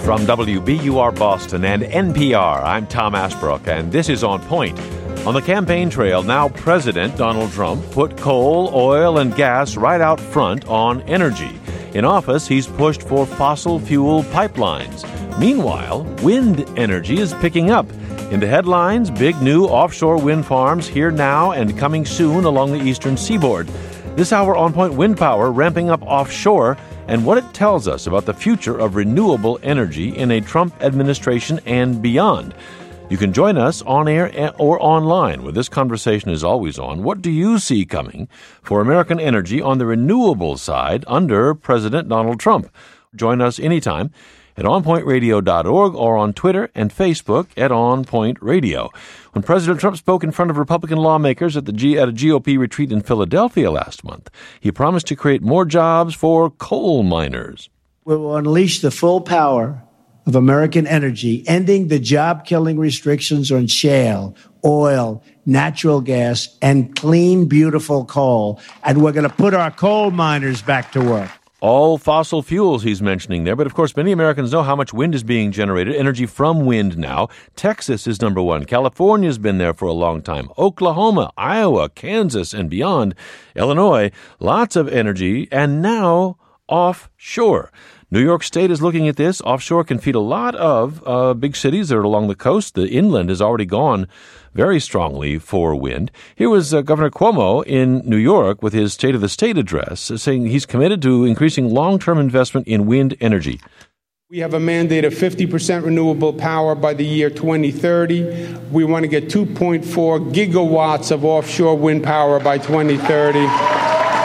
From WBUR Boston and NPR, I'm Tom Asbrook, and this is On Point. On the campaign trail, now President Donald Trump put coal, oil, and gas right out front on energy. In office, he's pushed for fossil fuel pipelines. Meanwhile, wind energy is picking up. In the headlines, big new offshore wind farms here now and coming soon along the eastern seaboard. This hour, On Point wind power ramping up offshore and what it tells us about the future of renewable energy in a Trump administration and beyond. You can join us on air or online, where this conversation is always on. What do you see coming for American energy on the renewable side under President Donald Trump? Join us anytime at onpointradio.org or on Twitter and Facebook at OnPoint Radio. When President Trump spoke in front of Republican lawmakers at a GOP retreat in Philadelphia last month, he promised to create more jobs for coal miners. We will unleash the full power of American energy, ending the job-killing restrictions on shale, oil, natural gas, and clean, beautiful coal. And we're going to put our coal miners back to work. All fossil fuels he's mentioning there, but of course many Americans know how much wind is being generated, energy from wind now. Texas is number one. California's been there for a long time. Oklahoma, Iowa, Kansas, and beyond. Illinois, lots of energy, and now offshore. New York State is looking at this. Offshore can feed a lot of big cities that are along the coast. The inland has already gone very strongly for wind. Here was Governor Cuomo in New York with his State of the State address, saying he's committed to increasing long-term investment in wind energy. We have a mandate of 50% renewable power by the year 2030. We want to get 2.4 gigawatts of offshore wind power by 2030.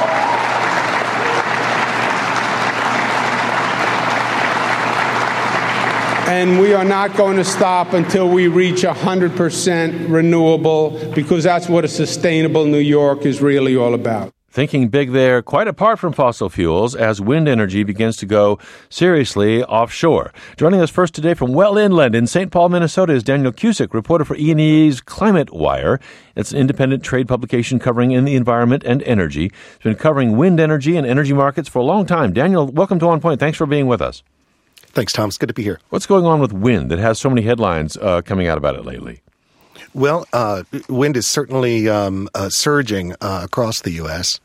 And we are not going to stop until we reach 100% renewable, because that's what a sustainable New York is really all about. Thinking big there, quite apart from fossil fuels, as wind energy begins to go seriously offshore. Joining us first today from well inland in St. Paul, Minnesota, is Daniel Cusick, reporter for E&E's Climate Wire. It's an independent trade publication covering in the environment and energy. It's been covering wind energy and energy markets for a long time. Daniel, welcome to On Point. Thanks for being with us. Thanks, Tom. It's good to be here. What's going on with wind that has so many headlines coming out about it lately? Well, wind is certainly surging across the U.S.,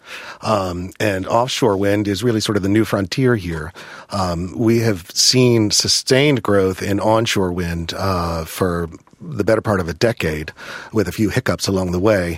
and offshore wind is really sort of the new frontier here. We have seen sustained growth in onshore wind for the better part of a decade, with a few hiccups along the way.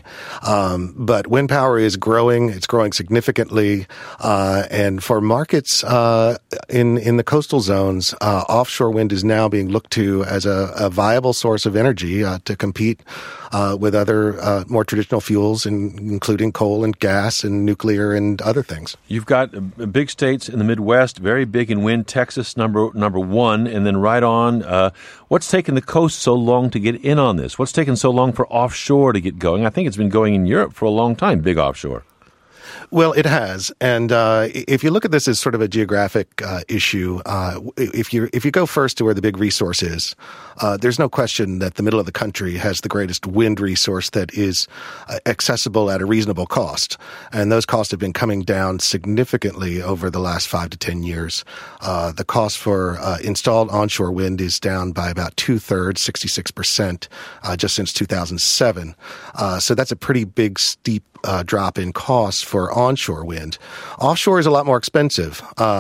But wind power is growing. It's growing significantly. And for markets in the coastal zones, offshore wind is now being looked to as a viable source of energy to compete with other more traditional fuels, including coal and gas and nuclear and other things. You've got big states in the Midwest, very big in wind. Texas, number one, and then right on. What's taken the coast so long to get in on this? What's taken so long for offshore to get going? I think it's been going in Europe for a long time, big offshore. Well, it has, and if you look at this as sort of a geographic issue, if you go first to where the big resource is, there's no question that the middle of the country has the greatest wind resource that is accessible at a reasonable cost, and those costs have been coming down significantly over the last 5 to 10 years. The cost for installed onshore wind is down by about 2/3, 66%, just since 2007. So that's a pretty big, steep drop in costs for onshore wind. Offshore is a lot more expensive,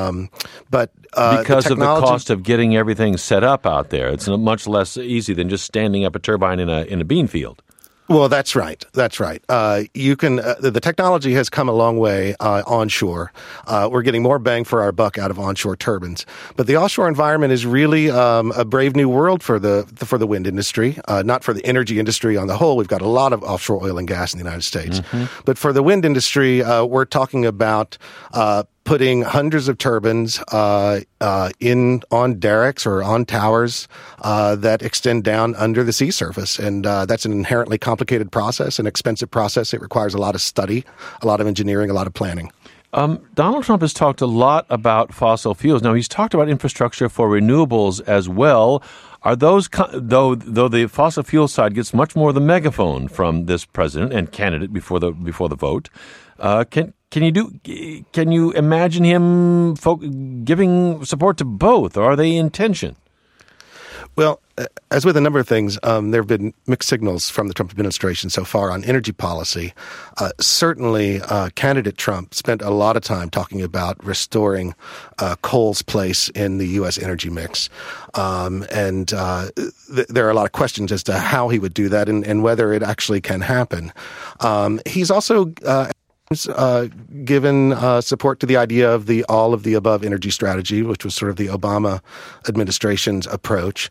but because of the cost of getting everything set up out there, it's much less easy than just standing up a turbine in a bean field. Well, that's right. That's right. You can. The technology has come a long way onshore. We're getting more bang for our buck out of onshore turbines. But the offshore environment is really a brave new world for the wind industry. Not for the energy industry on the whole. We've got a lot of offshore oil and gas in the United States. Mm-hmm. But for the wind industry, we're talking about putting hundreds of turbines on derricks or on towers that extend down under the sea surface. And that's an inherently complicated process, an expensive process. It requires a lot of study, a lot of engineering, a lot of planning. Donald Trump has talked a lot about fossil fuels. Now, he's talked about infrastructure for renewables as well. Are those, though the fossil fuel side gets much more of the megaphone from this president and candidate before the vote, can you imagine him giving support to both, or are they in tension? Well, as with a number of things, there have been mixed signals from the Trump administration so far on energy policy. Certainly, candidate Trump spent a lot of time talking about restoring coal's place in the U.S. energy mix. There are a lot of questions as to how he would do that and whether it actually can happen. He's also given support to the idea of the all of the above energy strategy, which was sort of the Obama administration's approach.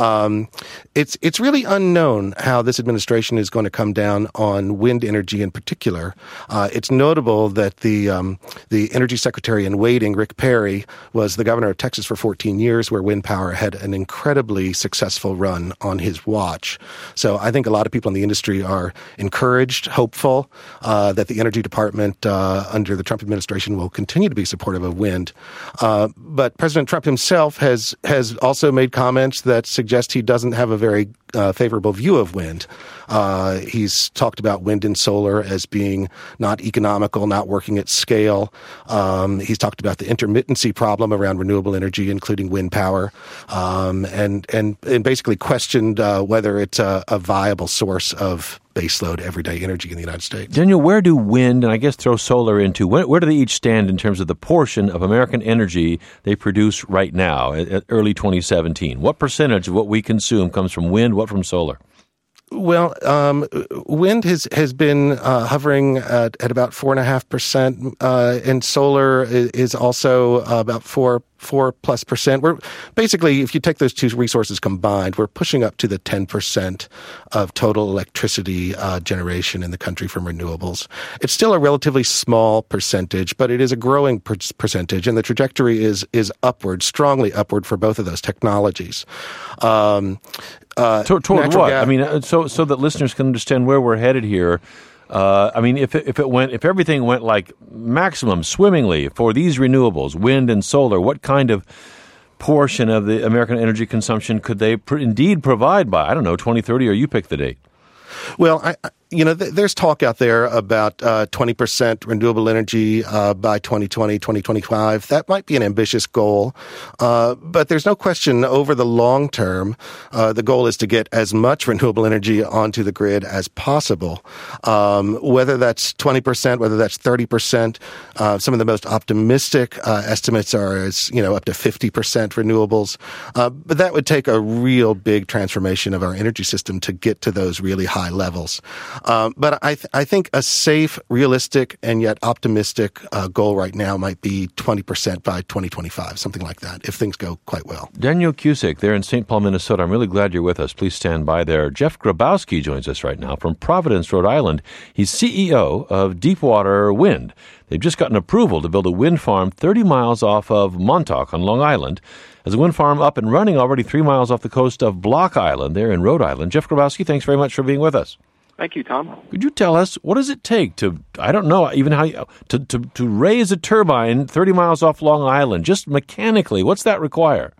It's really unknown how this administration is going to come down on wind energy in particular. It's notable that the energy secretary in waiting, Rick Perry, was the governor of Texas for 14 years, where wind power had an incredibly successful run on his watch. So I think a lot of people in the industry are encouraged, hopeful that the Energy Department under the Trump administration will continue to be supportive of wind. But President Trump himself has also made comments that suggest he doesn't have a very favorable view of wind. He's talked about wind and solar as being not economical, not working at scale. He's talked about the intermittency problem around renewable energy, including wind power, and basically questioned whether it's a viable source of baseload everyday energy in the United States. Daniel, where do wind and I guess throw solar into, where do they each stand in terms of the portion of American energy they produce right now at early 2017? What percentage of what we consume comes from wind, what from solar? Well, wind has been hovering at about 4.5%, and solar is also about 4+%. We're basically, if you take those two resources combined, we're pushing up to the 10% of total electricity generation in the country from renewables. It's still a relatively small percentage, but it is a growing percentage, and the trajectory is upward, strongly upward for both of those technologies. Toward what? Gas. I mean, so that listeners can understand where we're headed here. I mean, if everything went like maximum swimmingly for these renewables, wind and solar, what kind of portion of the American energy consumption could they indeed provide by, I don't know, 2030, or you pick the date? Well, there's talk out there about 20% renewable energy by 2020, 2025. That might be an ambitious goal, but there's no question over the long term, the goal is to get as much renewable energy onto the grid as possible. Whether that's 20%, whether that's 30%, some of the most optimistic estimates are as up to 50% renewables. But that would take a real big transformation of our energy system to get to those really high levels. But I think a safe, realistic, and yet optimistic goal right now might be 20% by 2025, something like that, if things go quite well. Daniel Cusick there in St. Paul, Minnesota. I'm really glad you're with us. Please stand by there. Jeff Grabowski joins us right now from Providence, Rhode Island. He's CEO of Deepwater Wind. They've just gotten approval to build a wind farm 30 miles off of Montauk on Long Island. There's a wind farm up and running already 3 miles off the coast of Block Island there in Rhode Island. Jeff Grabowski, thanks very much for being with us. Thank you, Tom. Could you tell us, what does it take to, I don't know, even how to raise a turbine 30 miles off Long Island, just mechanically? What's that require?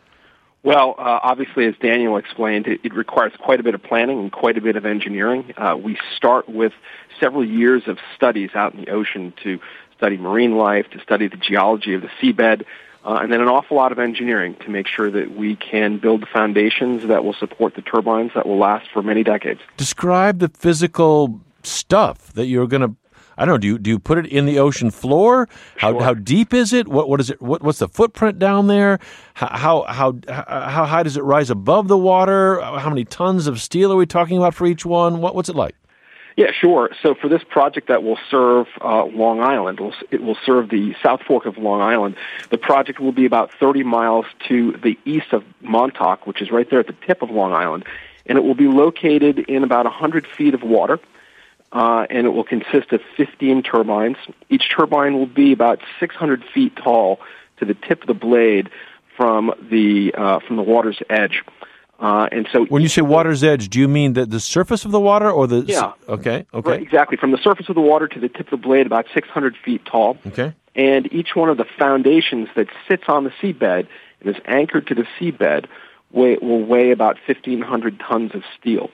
Well, obviously, as Daniel explained, it requires quite a bit of planning and quite a bit of engineering. We start with several years of studies out in the ocean to study marine life, to study the geology of the seabed, and then an awful lot of engineering to make sure that we can build the foundations that will support the turbines that will last for many decades. Describe the physical stuff that you're going to, I don't know, do you put it in the ocean floor? Sure. How deep is it? What is it? What's the footprint down there? How high does it rise above the water? How many tons of steel are we talking about for each one? What's it like? Yeah, sure. So for this project that will serve Long Island, it will serve the South Fork of Long Island. The project will be about 30 miles to the east of Montauk, which is right there at the tip of Long Island, and it will be located in about 100 feet of water, and it will consist of 15 turbines. Each turbine will be about 600 feet tall to the tip of the blade from the water's edge. And so, when you say water's edge, do you mean the surface of the water or the? Yeah. Okay. Right, exactly. From the surface of the water to the tip of the blade, about 600 feet tall. Okay. And each one of the foundations that sits on the seabed and is anchored to the seabed will weigh about 1,500 tons of steel.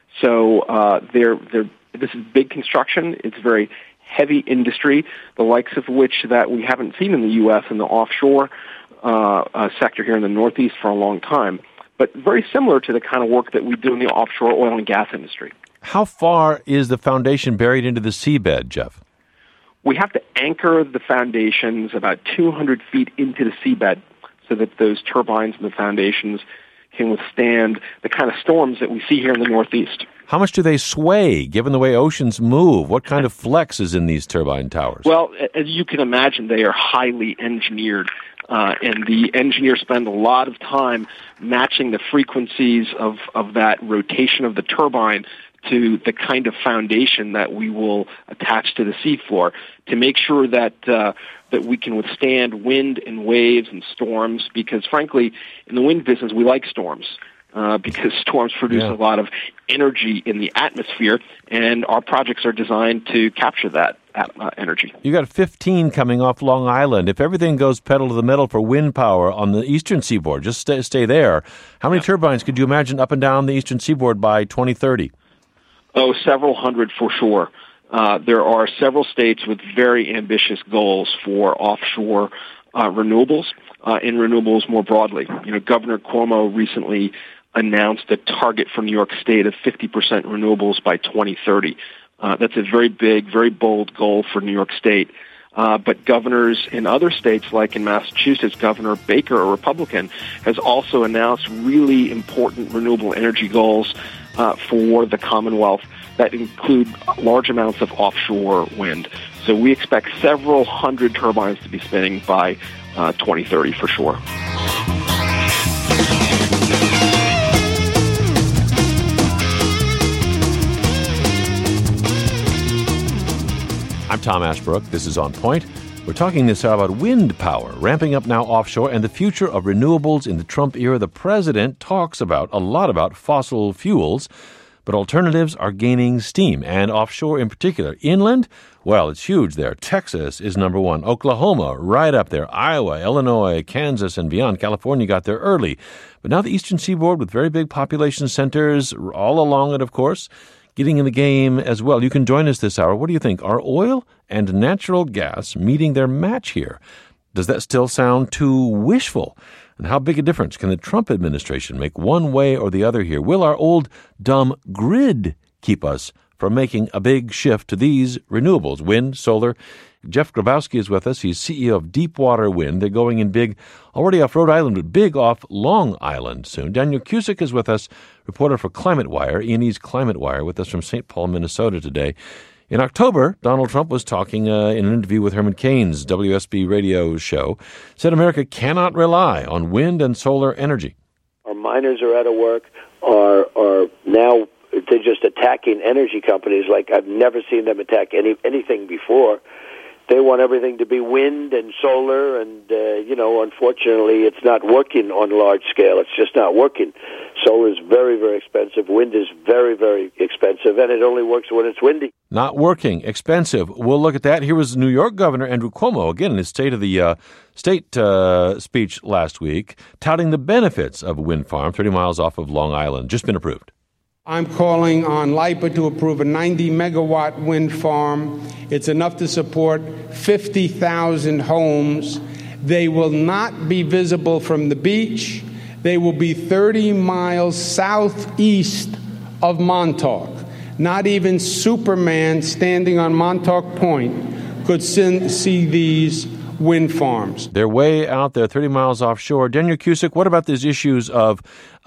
So this is big construction. It's very heavy industry, the likes of which that we haven't seen in the U.S. in the offshore sector here in the Northeast for a long time. but very similar to the kind of work that we do in the offshore oil and gas industry. How far is the foundation buried into the seabed, Jeff? We have to anchor the foundations about 200 feet into the seabed so that those turbines and the foundations can withstand the kind of storms that we see here in the Northeast. How much do they sway, given the way oceans move? What kind of flex is in these turbine towers? Well, as you can imagine, they are highly engineered, and the engineers spend a lot of time matching the frequencies of that rotation of the turbine to the kind of foundation that we will attach to the seafloor to make sure that that we can withstand wind and waves and storms, because frankly, in the wind business, we like storms. Because storms produce a lot of energy in the atmosphere, and our projects are designed to capture that energy. You got 15 coming off Long Island. If everything goes pedal to the metal for wind power on the eastern seaboard, just stay there, how many turbines could you imagine up and down the eastern seaboard by 2030? Oh, several hundred for sure. There are several states with very ambitious goals for offshore renewables and renewables more broadly. You know, Governor Cuomo recently announced a target for New York State of 50% renewables by 2030. That's a very big, very bold goal for New York State. But governors in other states, like in Massachusetts, Governor Baker, a Republican, has also announced really important renewable energy goals for the Commonwealth that include large amounts of offshore wind. So we expect several hundred turbines to be spinning by 2030 for sure. I'm Tom Ashbrook. This is On Point. We're talking this hour about wind power, ramping up now offshore, and the future of renewables in the Trump era. The president talks a lot about fossil fuels, but alternatives are gaining steam, and offshore in particular. Inland, well, it's huge there. Texas is number one. Oklahoma, right up there. Iowa, Illinois, Kansas, and beyond. California got there early. But now the eastern seaboard with very big population centers all along it, of course, getting in the game as well. You can join us this hour. What do you think? Are oil and natural gas meeting their match here? Does that still sound too wishful? And how big a difference can the Trump administration make one way or the other here? Will our old, dumb grid keep us from making a big shift to these renewables, wind, solar? Jeff Grabowski is with us. He's CEO of Deepwater Wind. They're going in big, already off Rhode Island, but big off Long Island soon. Daniel Cusick is with us, reporter for Climate Wire, E&E's Climate Wire, with us from St. Paul, Minnesota today. In October, Donald Trump was talking in an interview with Herman Cain's WSB radio show, said America cannot rely on wind and solar energy. Our miners are out of work, are now they're just attacking energy companies like I've never seen them attack anything before. They want everything to be wind and solar, and, unfortunately, it's not working on large scale. It's just not working. Solar is very, very expensive. Wind is very, very expensive, and it only works when it's windy. Not working, expensive. We'll look at that. Here was New York Governor Andrew Cuomo, again, in his State of the State speech last week, touting the benefits of a wind farm 30 miles off of Long Island, just been approved. I'm calling on LIPA to approve a 90-megawatt wind farm. It's enough to support 50,000 homes. They will not be visible from the beach. They will be 30 miles southeast of Montauk. Not even Superman standing on Montauk Point could see these wind farms. They're way out there, 30 miles offshore. Daniel Cusick, what about these issues of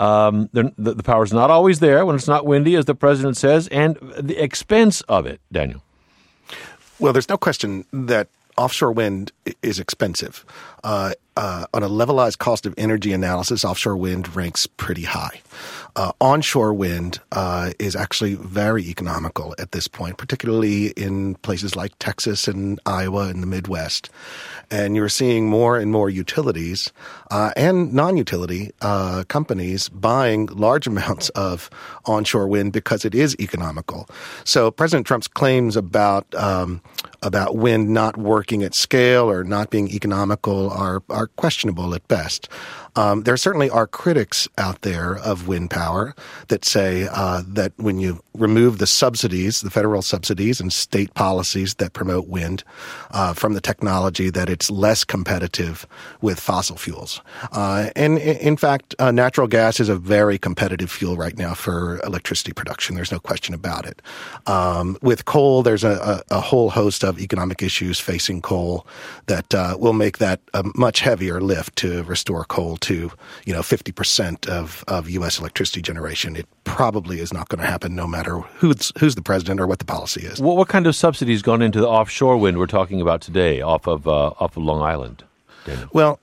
the power's not always there when it's not windy, as the president says, and the expense of it, Daniel? Well, there's no question that offshore wind is expensive. On a levelized cost of energy analysis, offshore wind ranks pretty high. Onshore wind is actually very economical at this point, particularly in places like Texas and Iowa and the Midwest. And you're seeing more and more utilities and non-utility companies buying large amounts of onshore wind because it is economical. So President Trump's claims about wind not working at scale or not being economical are questionable at best. There certainly are critics out there of wind power that say that when you remove the subsidies, the federal subsidies and state policies that promote wind from the technology, that it's less competitive with fossil fuels. And in fact, natural gas is a very competitive fuel right now for electricity production. There's no question about it. With coal, there's a whole host of economic issues facing coal that will make that a much heavier lift to restore coal to 50% of U.S. electricity generation. It probably is not going to happen no matter who's the president or what the policy is. What kind of subsidies gone into the offshore wind we're talking about today off of Long Island, Daniel? Well,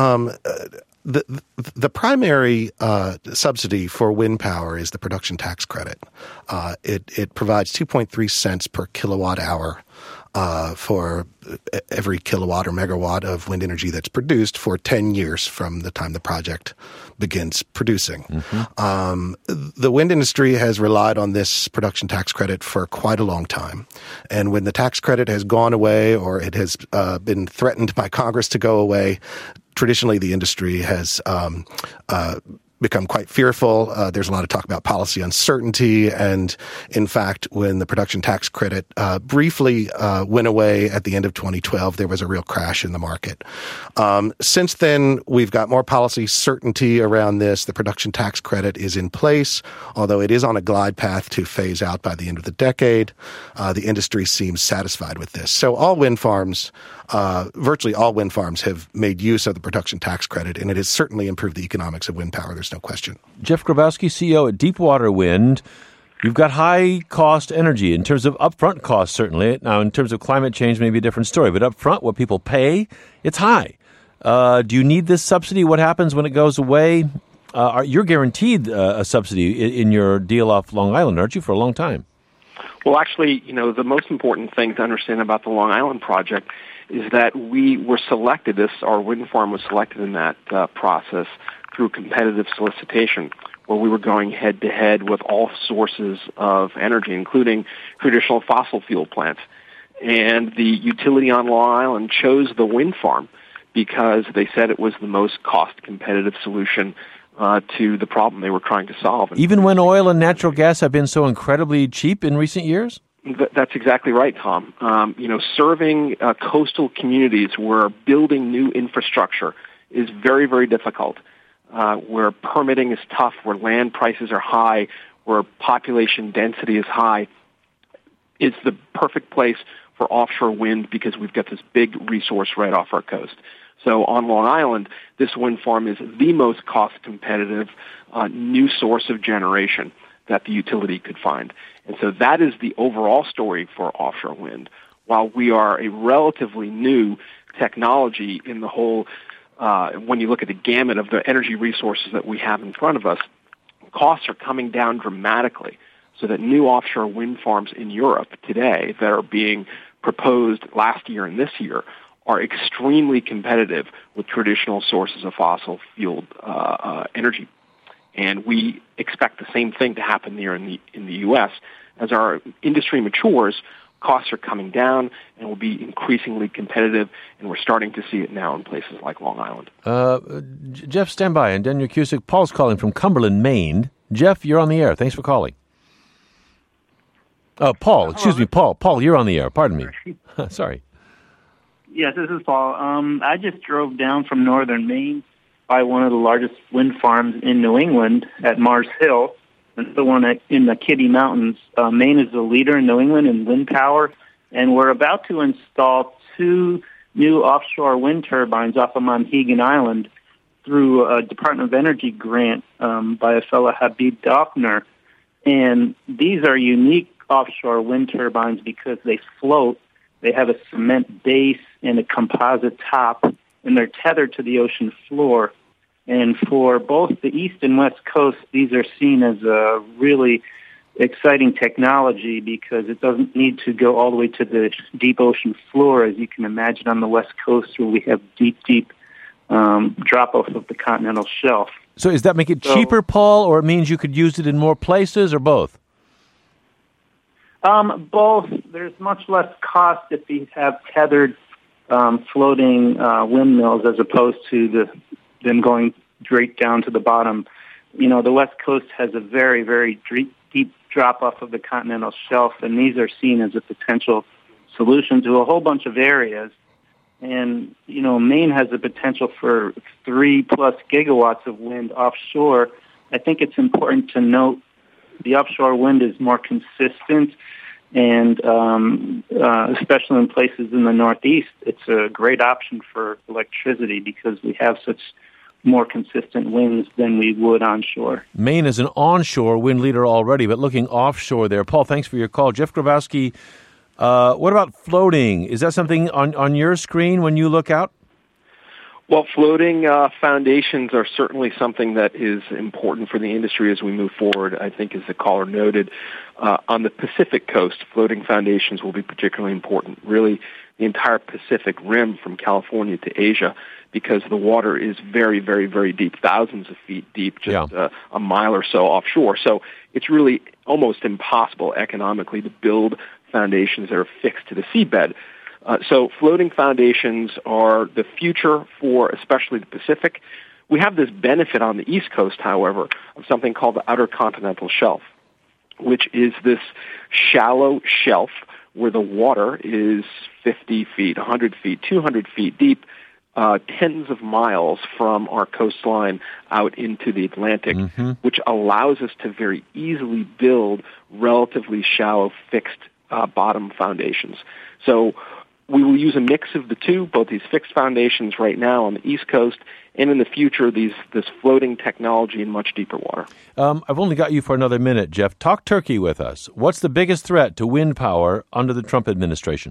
the primary subsidy for wind power is the production tax credit. It provides 2.3 cents per kilowatt hour for every kilowatt or megawatt of wind energy that's produced for 10 years from the time the project begins producing. The wind industry has relied on this production tax credit for quite a long time. And when the tax credit has gone away or it has been threatened by Congress to go away, traditionally the industry has become quite fearful. There's a lot of talk about policy uncertainty. And in fact, when the production tax credit briefly went away at the end of 2012, there was a real crash in the market. Since then, we've got more policy certainty around this. The production tax credit is in place, although it is on a glide path to phase out by the end of the decade. The industry seems satisfied with this. So all wind farms, virtually all wind farms have made use of the production tax credit, and it has certainly improved the economics of wind power. There's no question. Jeff Grabowski, CEO at Deepwater Wind. You've got high-cost energy in terms of upfront costs, certainly. Now, in terms of climate change, maybe a different story. But upfront, what people pay, it's high. Do you need this subsidy? What happens when it goes away? You're guaranteed a subsidy in your deal off Long Island, aren't you, for a long time? Well, actually, the most important thing to understand about the Long Island project is that we were selected, our wind farm was selected in that process through competitive solicitation, where we were going head-to-head with all sources of energy, including traditional fossil fuel plants. And the utility on Long Island chose the wind farm because they said it was the most cost-competitive solution to the problem they were trying to solve. Even when oil and natural gas have been so incredibly cheap in recent years? That's exactly right, Tom. Serving coastal communities where building new infrastructure is very, very difficult, where permitting is tough, where land prices are high, where population density is high, is the perfect place for offshore wind because we've got this big resource right off our coast. So on Long Island, this wind farm is the most cost-competitive new source of generation that the utility could find. And so that is the overall story for offshore wind. While we are a relatively new technology in the whole, when you look at the gamut of the energy resources that we have in front of us, costs are coming down dramatically so that new offshore wind farms in Europe today that are being proposed last year and this year are extremely competitive with traditional sources of fossil-fueled energy. And we expect the same thing to happen here in the U.S. As our industry matures, costs are coming down and will be increasingly competitive, and we're starting to see it now in places like Long Island. Jeff, stand by. And Daniel Cusick, Paul's calling from Cumberland, Maine. Jeff, you're on the air. Thanks for calling. Paul, excuse me, Paul. Paul, you're on the air. Pardon me. Sorry. Yes, this is Paul. I just drove down from northern Maine by one of the largest wind farms in New England at Mars Hill. It's the one in the Kitty Mountains. Maine is the leader in New England in wind power, and we're about to install 2 new offshore wind turbines off of Monhegan Island through a Department of Energy grant by a fellow Habib Daphner. And these are unique offshore wind turbines because they float. They have a cement base and a composite top, and they're tethered to the ocean floor. And for both the East and West Coast, these are seen as a really exciting technology because it doesn't need to go all the way to the deep ocean floor, as you can imagine on the West Coast where we have deep drop-off of the continental shelf. So does that make it cheaper, Paul, or it means you could use it in more places, or both? Both. There's much less cost if you have tethered floating windmills as opposed to them going straight down to the bottom. You know, the West Coast has a very, very deep drop-off of the continental shelf, and these are seen as a potential solution to a whole bunch of areas. And, you know, Maine has the potential for 3+ gigawatts of wind offshore. I think it's important to note the offshore wind is more consistent, and especially in places in the Northeast, it's a great option for electricity because we have such more consistent winds than we would onshore. Maine is an onshore wind leader already, but looking offshore there. Paul, thanks for your call. Jeff Grabowski, what about floating? Is that something on your screen when you look out? Well, floating foundations are certainly something that is important for the industry as we move forward. I think, as the caller noted, on the Pacific coast, floating foundations will be particularly important. Really, the entire Pacific rim from California to Asia, because the water is very, very, very deep, thousands of feet deep, just a mile or so offshore. So it's really almost impossible economically to build foundations that are fixed to the seabed. So floating foundations are the future for especially the Pacific. We have this benefit on the East Coast, however, of something called the Outer Continental Shelf, which is this shallow shelf where the water is 50 feet, 100 feet, 200 feet deep, tens of miles from our coastline out into the Atlantic, which allows us to very easily build relatively shallow fixed bottom foundations. So we will use a mix of the two, both these fixed foundations right now on the East Coast, and in the future, this floating technology in much deeper water. I've only got you for another minute, Jeff. Talk turkey with us. What's the biggest threat to wind power under the Trump administration?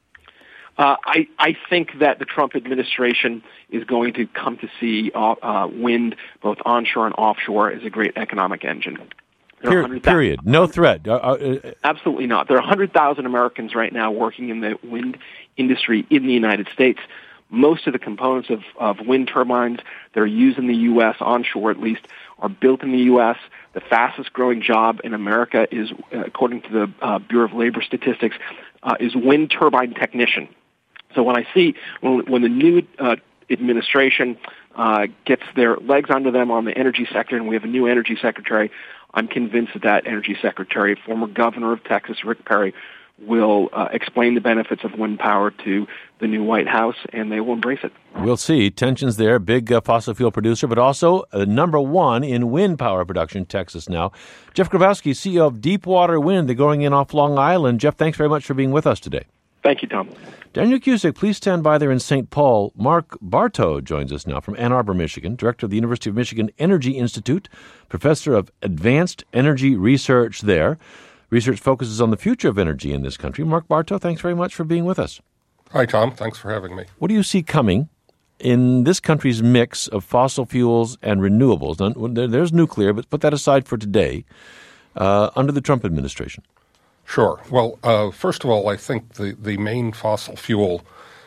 I think that the Trump administration is going to come to see wind, both onshore and offshore, as a great economic engine. Period. No threat. Absolutely not. There are 100,000 Americans right now working in the wind industry in the United States. Most of the components of wind turbines that are used in the U.S., onshore at least, are built in the U.S. The fastest growing job in America is, according to the Bureau of Labor Statistics, is wind turbine technician. So when I see, when the new administration gets their legs under them on the energy sector, and we have a new energy secretary, I'm convinced that energy secretary, former governor of Texas, Rick Perry, will explain the benefits of wind power to the new White House, and they will embrace it. We'll see. Tensions there, big fossil fuel producer, but also number one in wind power production, Texas now. Jeff Grabowski, CEO of Deepwater Wind, they're going in off Long Island. Jeff, thanks very much for being with us today. Thank you, Tom. Daniel Cusick, please stand by there in St. Paul. Mark Bartow joins us now from Ann Arbor, Michigan, director of the University of Michigan Energy Institute, professor of advanced energy research there. Research focuses on the future of energy in this country. Mark Bartow, thanks very much for being with us. Hi, Tom. Thanks for having me. What do you see coming in this country's mix of fossil fuels and renewables? Now, there's nuclear, but put that aside for today, under the Trump administration. Sure. Well, first of all, I think the main fossil fuel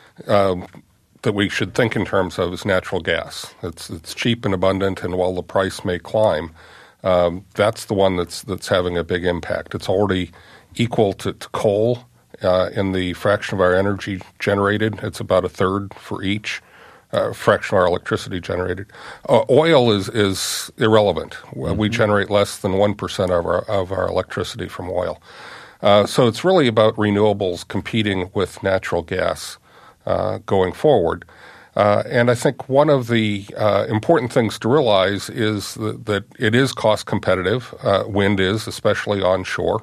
that we should think in terms of is natural gas. It's cheap and abundant, and while the price may climb, that's the one that's having a big impact. It's already equal to coal in the fraction of our energy generated. It's about a third for each fraction of our electricity generated. Oil is irrelevant. We generate less than 1% of our electricity from oil. So it's really about renewables competing with natural gas going forward. And I think one of the important things to realize is that it is cost competitive. Wind is, especially onshore.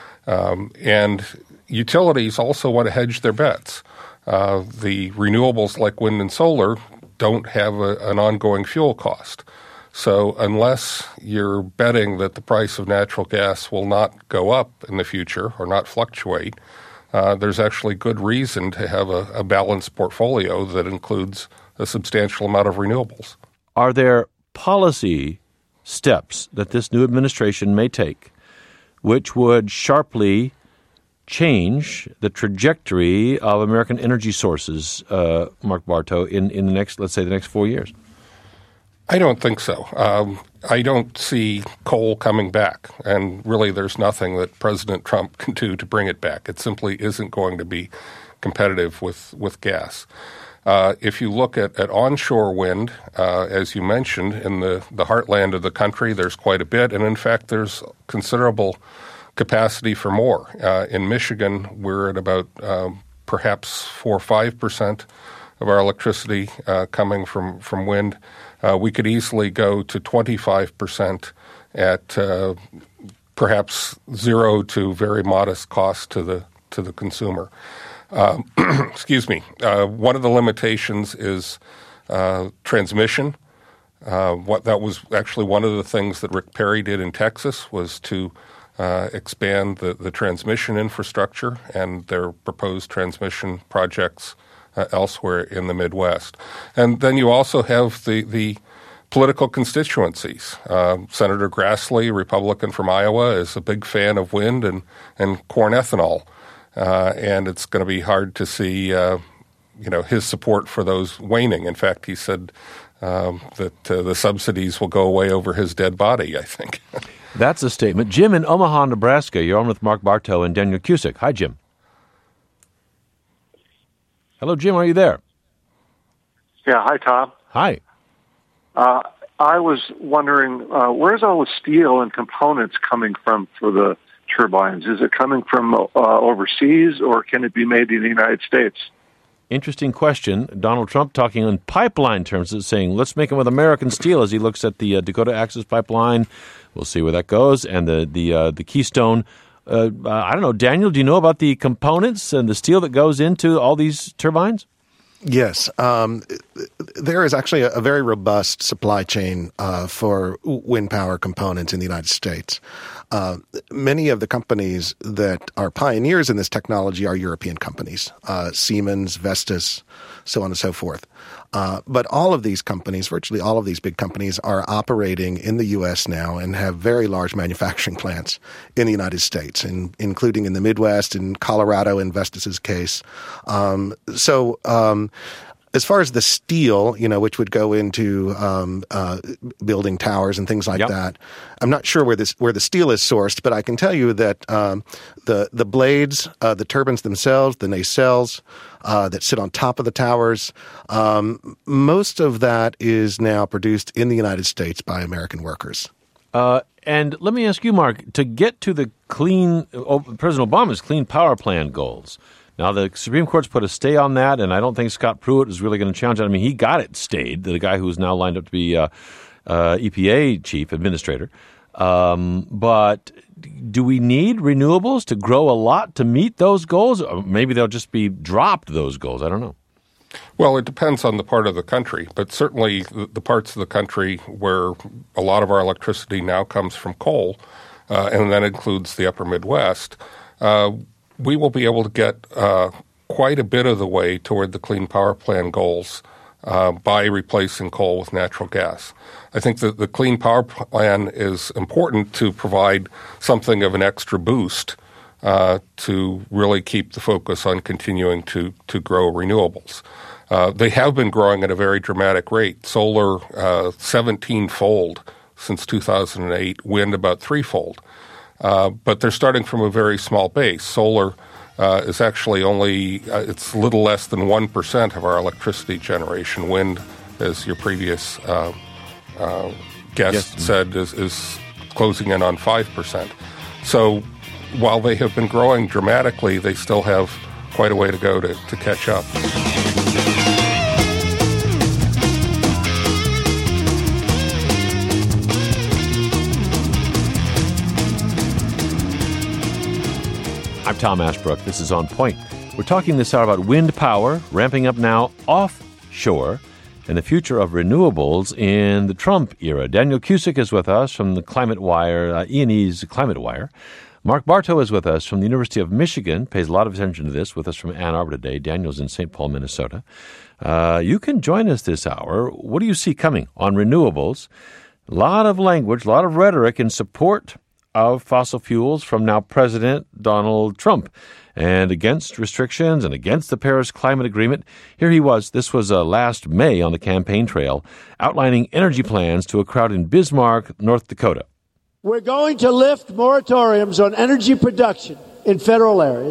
And utilities also want to hedge their bets. The renewables like wind and solar don't have an ongoing fuel cost. So unless you're betting that the price of natural gas will not go up in the future or not fluctuate, there's actually good reason to have a balanced portfolio that includes a substantial amount of renewables. Are there policy steps that this new administration may take which would sharply change the trajectory of American energy sources, Mark Bartow, in the next, let's say, the next 4 years? I don't think so. I don't see coal coming back, and really there's nothing that President Trump can do to bring it back. It simply isn't going to be competitive with gas. If you look at onshore wind, as you mentioned, in the heartland of the country, there's quite a bit. And in fact, there's considerable capacity for more. In Michigan, we're at about perhaps 4 or 5% of our electricity coming from wind. We could easily go to 25% at perhaps zero to very modest cost to the consumer. Excuse me. One of the limitations is transmission. That was actually one of the things that Rick Perry did in Texas was to expand the transmission infrastructure and their proposed transmission projects elsewhere in the Midwest. And then you also have the political constituencies. Senator Grassley, Republican from Iowa, is a big fan of wind and corn ethanol. And it's going to be hard to see, his support for those waning. In fact, he said that the subsidies will go away over his dead body, I think. That's a statement. Jim in Omaha, Nebraska, you're on with Mark Bartow and Daniel Cusick. Hi, Jim. Hello, Jim. Are you there? Yeah. Hi, Tom. Hi. I was wondering, where's all the steel and components coming from for the turbines? Is it coming from overseas, or can it be made in the United States? Interesting question. Donald Trump talking in pipeline terms, saying, let's make them with American steel as he looks at the Dakota Access Pipeline. We'll see where that goes. And the Keystone. I don't know. Daniel, do you know about the components and the steel that goes into all these turbines? Yes. There is actually a very robust supply chain for wind power components in the United States. Many of the companies that are pioneers in this technology are European companies, Siemens, Vestas, so on and so forth. But all of these companies, virtually all of these big companies, are operating in the U.S. now and have very large manufacturing plants in the United States, including in the Midwest, in Colorado, in Vestas's case. As far as the steel, which would go into building towers and things like that, I'm not sure where the steel is sourced, but I can tell you that the blades, the turbines themselves, the nacelles that sit on top of the towers, most of that is now produced in the United States by American workers. And let me ask you, Mark, to get to the President Obama's clean power plan goals. Now, the Supreme Court's put a stay on that, and I don't think Scott Pruitt is really going to challenge it. I mean, he got it stayed, the guy who's now lined up to be EPA chief administrator. But do we need renewables to grow a lot to meet those goals? Or maybe they'll just be dropped, those goals. I don't know. Well, it depends on the part of the country, but certainly the parts of the country where a lot of our electricity now comes from coal, and that includes the upper Midwest, we will be able to get quite a bit of the way toward the Clean Power Plan goals by replacing coal with natural gas. I think that the Clean Power Plan is important to provide something of an extra boost to really keep the focus on continuing to grow renewables. They have been growing at a very dramatic rate. Solar 17-fold since 2008, wind about 3-fold. But they're starting from a very small base. Solar is actually it's a little less than 1% of our electricity generation. Wind, as your previous guest said, is closing in on 5%. So while they have been growing dramatically, they still have quite a way to go to catch up. I'm Tom Ashbrook. This is On Point. We're talking this hour about wind power, ramping up now offshore, and the future of renewables in the Trump era. Daniel Cusick is with us from the Climate Wire, E&E's Climate Wire. Mark Bartow is with us from the University of Michigan, pays a lot of attention to this, with us from Ann Arbor today. Daniel's in St. Paul, Minnesota. You can join us this hour. What do you see coming on renewables? A lot of language, a lot of rhetoric in support of fossil fuels from now President Donald Trump, and against restrictions and against the Paris Climate Agreement. Here he was, this was last May on the campaign trail, outlining energy plans to a crowd in Bismarck, North Dakota. We're going to lift moratoriums on energy production in federal areas.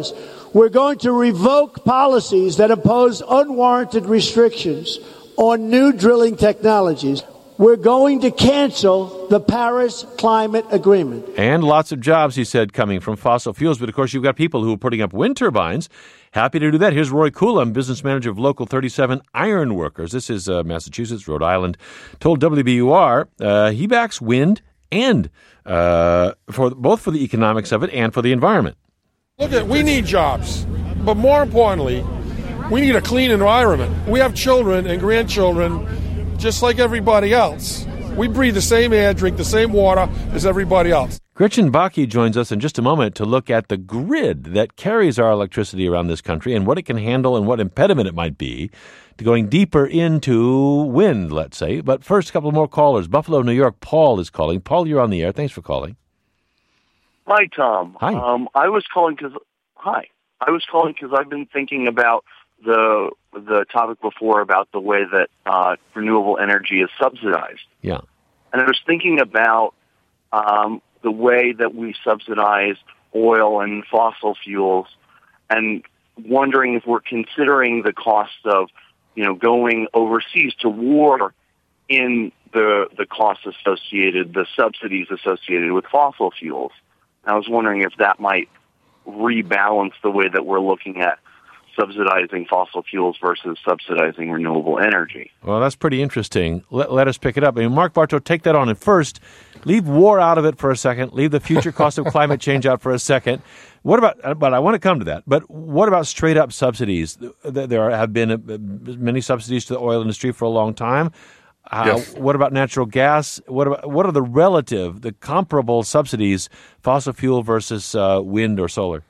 We're going to revoke policies that impose unwarranted restrictions on new drilling technologies. We're going to cancel the Paris Climate Agreement. And lots of jobs, he said, coming from fossil fuels. But, of course, you've got people who are putting up wind turbines. Happy to do that. Here's Roy Coulomb, business manager of Local 37 Iron Workers. This is Massachusetts, Rhode Island. Told WBUR he backs wind and for both for the economics of it and for the environment. Look, we need jobs, but more importantly, we need a clean environment. We have children and grandchildren just like everybody else. We breathe the same air, drink the same water as everybody else. Gretchen Bakke joins us in just a moment to look at the grid that carries our electricity around this country and what it can handle and what impediment it might be to going deeper into wind, let's say. But first, a couple more callers. Buffalo, New York, Paul is calling. Paul, you're on the air. Thanks for calling. Hi, Tom. Hi. I was calling because I've been thinking about the topic before about the way that renewable energy is subsidized. Yeah. And I was thinking about the way that we subsidize oil and fossil fuels, and wondering if we're considering the cost of, going overseas to war in the costs associated, the subsidies associated with fossil fuels. I was wondering if that might rebalance the way that we're looking at subsidizing fossil fuels versus subsidizing renewable energy. Well, that's pretty interesting. Let us pick it up. I mean, Mark Bartow, take that on. And first, leave war out of it for a second. Leave the future cost of climate change out for a second. What about, but I want to come to that, but what about straight up subsidies? There have been many subsidies to the oil industry for a long time. Yes. What about natural gas? What are the comparable subsidies, fossil fuel versus wind or solar?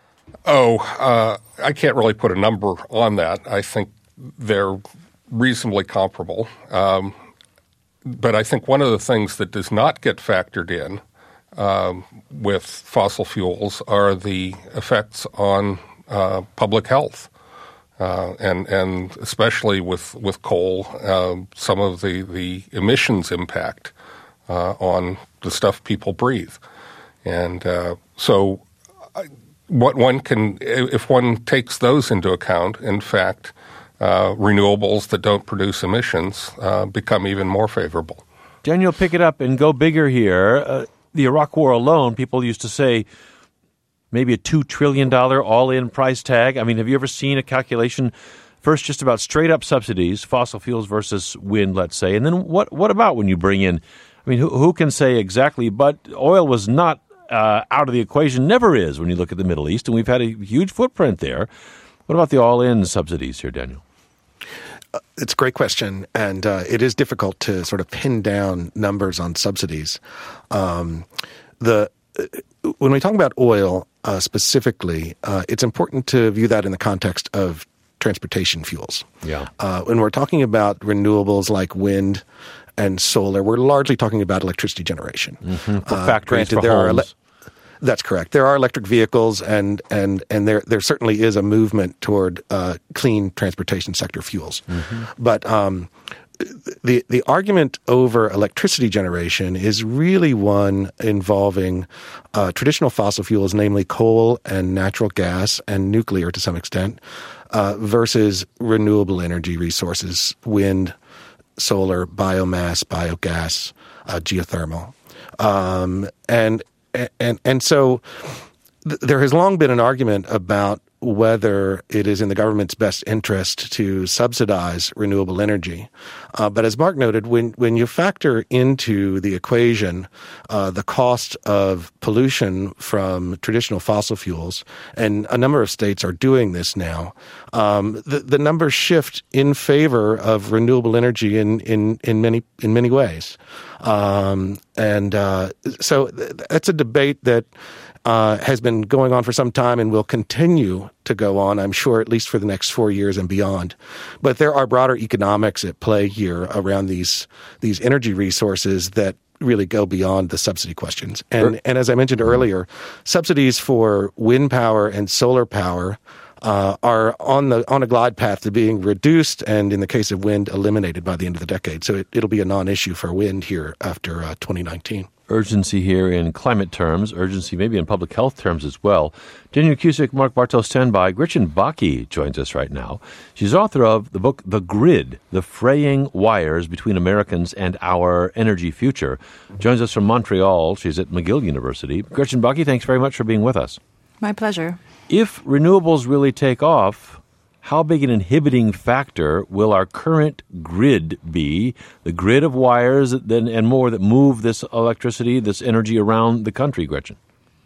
I can't really put a number on that. I think they're reasonably comparable. But I think one of the things that does not get factored in with fossil fuels are the effects on public health. And especially with coal, some of the emissions impact on the stuff people breathe. And so what one can, if one takes those into account, in fact, renewables that don't produce emissions become even more favorable. Daniel, pick it up and go bigger here. The Iraq War alone, people used to say, maybe a $2 trillion all-in price tag. I mean, have you ever seen a calculation, first just about straight-up subsidies, fossil fuels versus wind, let's say, and then what about when you bring in, I mean, who can say exactly, but oil was not out of the equation, never is when you look at the Middle East, and we've had a huge footprint there. What about the all-in subsidies here, Daniel? It's a great question, and it is difficult to sort of pin down numbers on subsidies. When we talk about oil specifically, it's important to view that in the context of transportation fuels. Yeah. When we're talking about renewables like wind and solar, we're largely talking about electricity generation. Mm-hmm. For factories, granted, for homes. That's correct. There are electric vehicles, and there certainly is a movement toward clean transportation sector fuels. Mm-hmm. But the argument over electricity generation is really one involving traditional fossil fuels, namely coal and natural gas and nuclear to some extent, versus renewable energy resources, wind, solar, biomass, biogas, geothermal. And so there has long been an argument about whether it is in the government's best interest to subsidize renewable energy. But as Mark noted, when you factor into the equation the cost of pollution from traditional fossil fuels, and a number of states are doing this now, the numbers shift in favor of renewable energy in many ways. So that's a debate that has been going on for some time and will continue to go on, I'm sure, at least for the next 4 years and beyond. But there are broader economics at play here around these energy resources that really go beyond the subsidy questions. And as I mentioned earlier, subsidies for wind power and solar power are on a glide path to being reduced, and in the case of wind, eliminated by the end of the decade. So it'll be a non-issue for wind here after 2019. urgency here in climate terms, urgency maybe in public health terms as well. Daniel Cusick, Mark Bartel, stand by. Gretchen Bakke joins us right now. She's author of the book, The Grid, The Fraying Wires Between Americans and Our Energy Future. Joins us from Montreal. She's at McGill University. Gretchen Bakke, thanks very much for being with us. My pleasure. If renewables really take off, how big an inhibiting factor will our current grid be, the grid of wires and more that move this electricity, this energy around the country, Gretchen?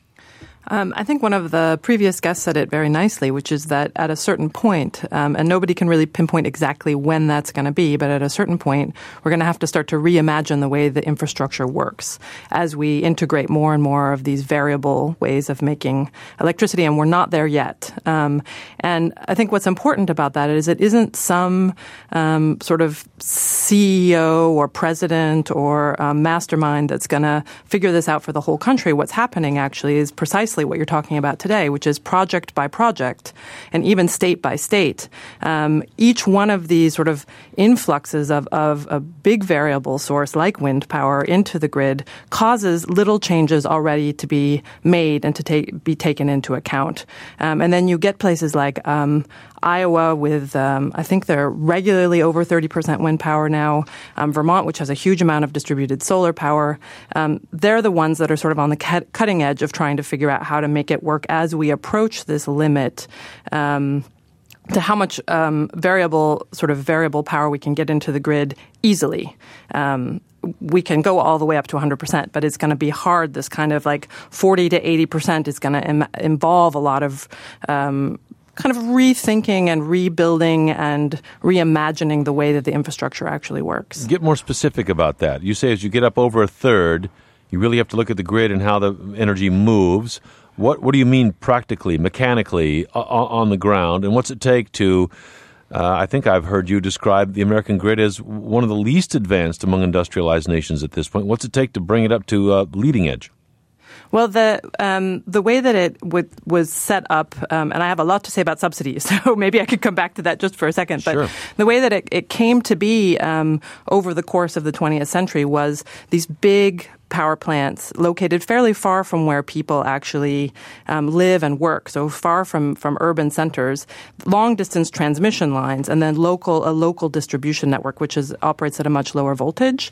I think one of the previous guests said it very nicely, which is that at a certain point, and nobody can really pinpoint exactly when that's going to be, but at a certain point, we're going to have to start to reimagine the way the infrastructure works as we integrate more and more of these variable ways of making electricity, and we're not there yet. And I think what's important about that is it isn't some sort of CEO or president or mastermind that's going to figure this out for the whole country. What's happening actually is precisely what you're talking about today, which is project by project and even state by state. Each one of these sort of influxes of a big variable source like wind power into the grid causes little changes already to be made and to be taken into account. And then you get places like Iowa with, I think they're regularly over 30% wind power now. Vermont, which has a huge amount of distributed solar power. They're the ones that are sort of on the cutting edge of trying to figure out how to make it work as we approach this limit to how much variable power we can get into the grid easily. We can go all the way up to 100%, but it's going to be hard. This kind of like 40 to 80% is going to involve a lot of kind of rethinking and rebuilding and reimagining the way that the infrastructure actually works. Get more specific about that. You say as you get up over a third, you really have to look at the grid and how the energy moves. What do you mean practically, mechanically, on the ground? And what's it take to, I think I've heard you describe the American grid as one of the least advanced among industrialized nations at this point. What's it take to bring it up to leading edge? Well, the way that it was set up, and I have a lot to say about subsidies, so maybe I could come back to that just for a second. But sure. The way that it came to be over the course of the 20th century was these big power plants located fairly far from where people actually live and work, so far from urban centers, long-distance transmission lines, and then a local distribution network, which operates at a much lower voltage.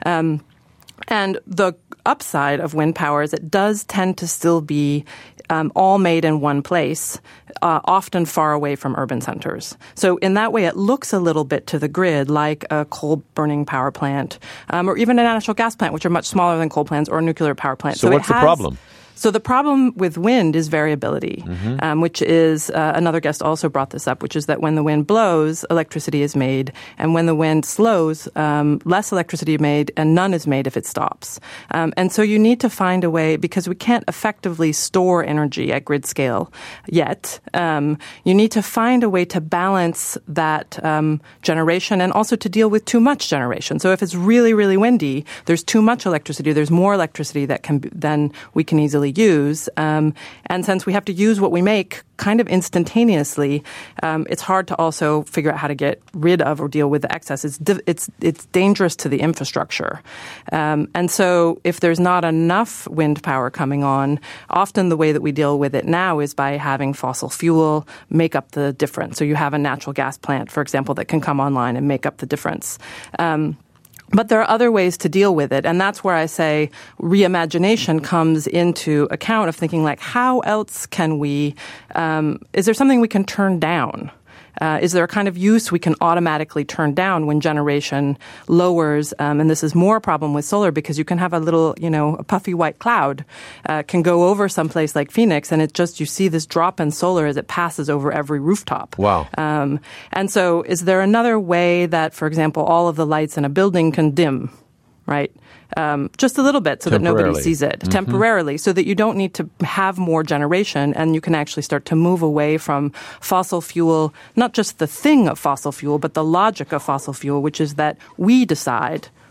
And the upside of wind power is it does tend to still be all made in one place, often far away from urban centers. So in that way, it looks a little bit to the grid like a coal-burning power plant or even a natural gas plant, which are much smaller than coal plants, or a nuclear power plant. So what's the problem? So the problem with wind is variability, which is, another guest also brought this up, which is that when the wind blows, electricity is made. And when the wind slows, less electricity is made and none is made if it stops. And so you need to find a way, because we can't effectively store energy at grid scale yet, you need to find a way to balance that generation and also to deal with too much generation. So if it's really, really windy, there's too much electricity, there's more electricity than we can easily use. And since we have to use what we make kind of instantaneously, it's hard to also figure out how to get rid of or deal with the excess. It's dangerous to the infrastructure. And so if there's not enough wind power coming on, often the way that we deal with it now is by having fossil fuel make up the difference. So you have a natural gas plant, for example, that can come online and make up the difference. But there are other ways to deal with it, and that's where I say reimagination comes into account of thinking like, how else can we, is there something we can turn down? Is there a kind of use we can automatically turn down when generation lowers? And this is more a problem with solar because you can have a little, a puffy white cloud can go over someplace like Phoenix, and you see this drop in solar as it passes over every rooftop. Wow. And so is there another way that, for example, all of the lights in a building can dim, right? Just a little bit so that nobody sees it temporarily, so that you don't need to have more generation and you can actually start to move away from fossil fuel, not just the thing of fossil fuel, but the logic of fossil fuel, which is that we decide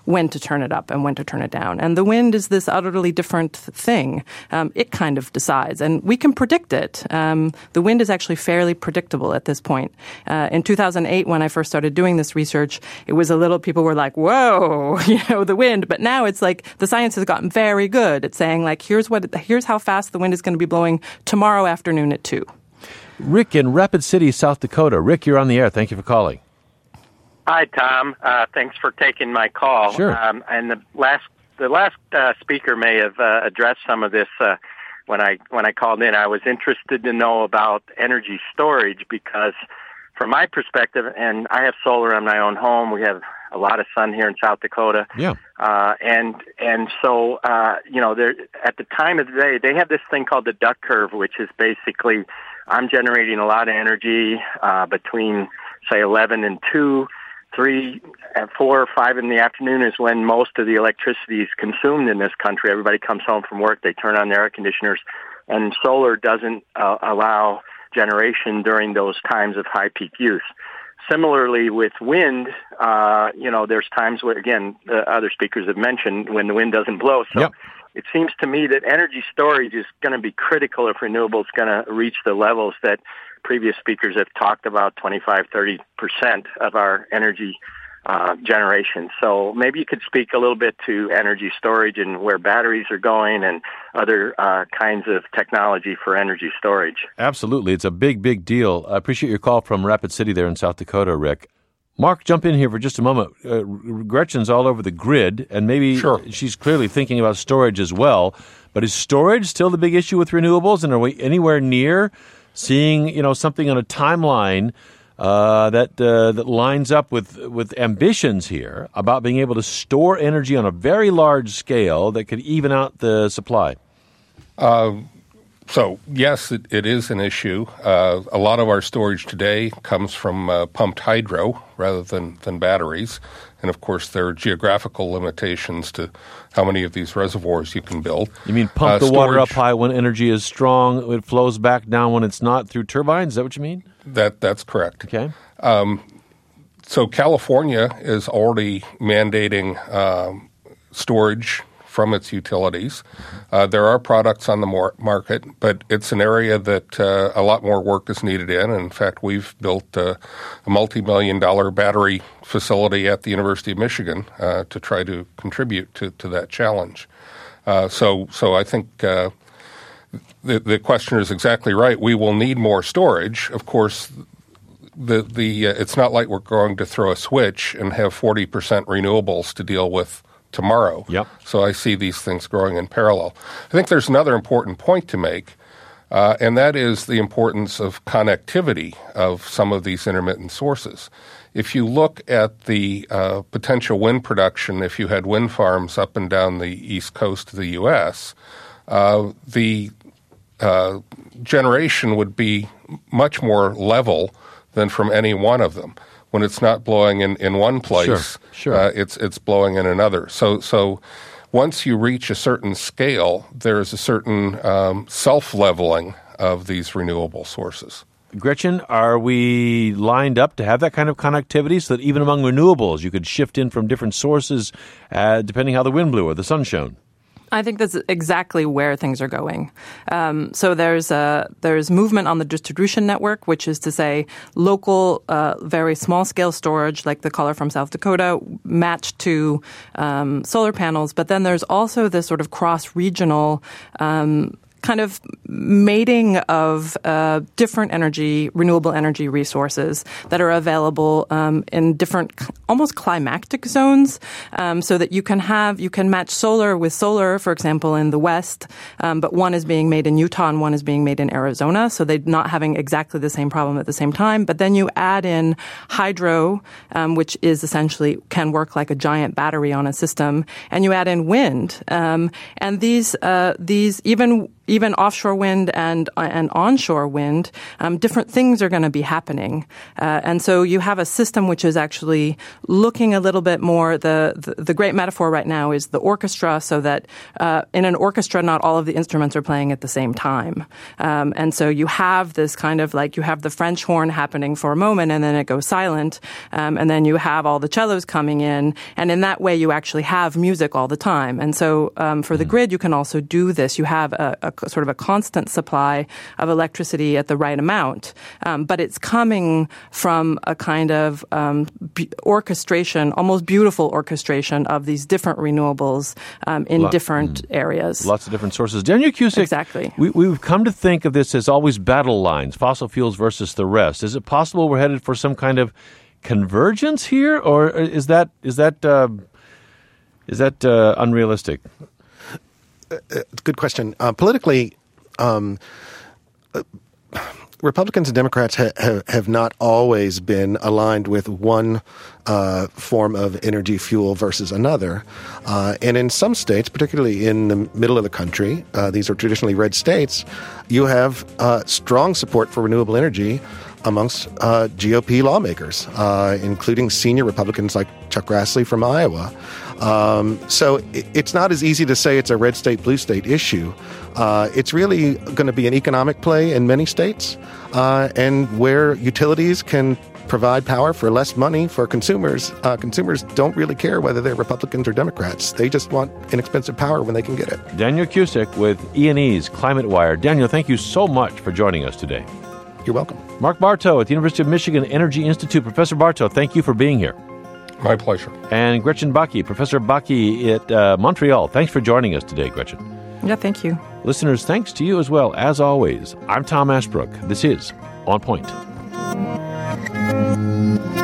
when to turn it up and when to turn it down. And the wind is this utterly different thing. It kind of decides, and we can predict it. The wind is actually fairly predictable at this point. In 2008, when I first started doing this research, it was people were like, whoa, the wind. But now it's like the science has gotten very good at saying, like, here's how fast the wind is going to be blowing tomorrow afternoon at 2. Rick in Rapid City, South Dakota. Rick, you're on the air. Thank you for calling. Hi, Tom. Thanks for taking my call. Sure. And the last speaker may have addressed some of this when I called in. I was interested to know about energy storage because, from my perspective, and I have solar on my own home. We have a lot of sun here in South Dakota. Yeah. And so they're at the time of the day they have this thing called the duck curve, which is basically I'm generating a lot of energy between say 11 and 2. 3, 4, or 5 in the afternoon is when most of the electricity is consumed in this country. Everybody comes home from work, they turn on their air conditioners, and solar doesn't allow generation during those times of high peak use. Similarly with wind, there's times where, again, the other speakers have mentioned when the wind doesn't blow. So It seems to me that energy storage is going to be critical if renewables going to reach the levels that previous speakers have talked about, 25-30% of our energy generation. So maybe you could speak a little bit to energy storage and where batteries are going and other kinds of technology for energy storage. Absolutely. It's a big, big deal. I appreciate your call from Rapid City there in South Dakota, Rick. Mark, jump in here for just a moment. Gretchen's all over the grid, and maybe she's clearly thinking about storage as well. But is storage still the big issue with renewables? And are we anywhere near seeing, something on a timeline that lines up with ambitions here about being able to store energy on a very large scale that could even out the supply? So, yes, it is an issue. A lot of our storage today comes from pumped hydro rather than batteries. And, of course, there are geographical limitations to how many of these reservoirs you can build. You mean pump the water up high when energy is strong, it flows back down when it's not through turbines? Is that what you mean? That's correct. Okay. So California is already mandating storage from its utilities. There are products on the market, but it's an area that a lot more work is needed in. In fact, we've built a multi-million-dollar battery facility at the University of Michigan to try to contribute to that challenge. So I think the questioner is exactly right. We will need more storage. Of course, it's not like we're going to throw a switch and have 40% renewables to deal with tomorrow. Yep. So I see these things growing in parallel. I think there's another important point to make, and that is the importance of connectivity of some of these intermittent sources. If you look at the potential wind production, if you had wind farms up and down the east coast of the U.S., the generation would be much more level than from any one of them. When it's not blowing in one place, it's blowing in another. So once you reach a certain scale, there is a certain self-leveling of these renewable sources. Gretchen, are we lined up to have that kind of connectivity so that even among renewables you could shift in from different sources depending how the wind blew or the sun shone? I think that's exactly where things are going. So there's movement on the distribution network, which is to say local, very small-scale storage, like the caller from South Dakota, matched to solar panels. But then there's also this sort of cross-regional kind of mating of different renewable energy resources that are available in different almost climactic zones, so that you can match solar with solar, for example, in the West, but one is being made in Utah and one is being made in Arizona, so they're not having exactly the same problem at the same time. But then you add in hydro, which is essentially can work like a giant battery on a system, and you add in wind, and these even even offshore wind and onshore wind, different things are going to be happening. And so you have a system which is actually looking a little bit more, the great metaphor right now is the orchestra, so that in an orchestra, not all of the instruments are playing at the same time. And so you have this kind of like, you have the French horn happening for a moment and then it goes silent. And then you have all the cellos coming in. And in that way, you actually have music all the time. And so for the grid, you can also do this. You have a sort of a constant supply of electricity at the right amount. But it's coming from a kind of orchestration, almost beautiful orchestration of these different renewables in different areas. Lots of different sources. Daniel Cusick, exactly. We've come to think of this as always battle lines, fossil fuels versus the rest. Is it possible we're headed for some kind of convergence here, or is that unrealistic? Good question. Politically, Republicans and Democrats have not always been aligned with one form of energy fuel versus another. And in some states, particularly in the middle of the country, these are traditionally red states, you have strong support for renewable energy amongst GOP lawmakers, including senior Republicans like Chuck Grassley from Iowa. So it's not as easy to say it's a red state, blue state issue. It's really going to be an economic play in many states, and where utilities can provide power for less money for consumers. Consumers don't really care whether they're Republicans or Democrats. They just want inexpensive power when they can get it. Daniel Cusick with E&E's Climate Wire. Daniel, thank you so much for joining us today. You're welcome. Mark Bartow at the University of Michigan Energy Institute. Professor Bartow, thank you for being here. My pleasure. And Gretchen Bakke, Professor Bakke at Montreal. Thanks for joining us today, Gretchen. Yeah, thank you. Listeners, thanks to you as well. As always, I'm Tom Ashbrook. This is On Point.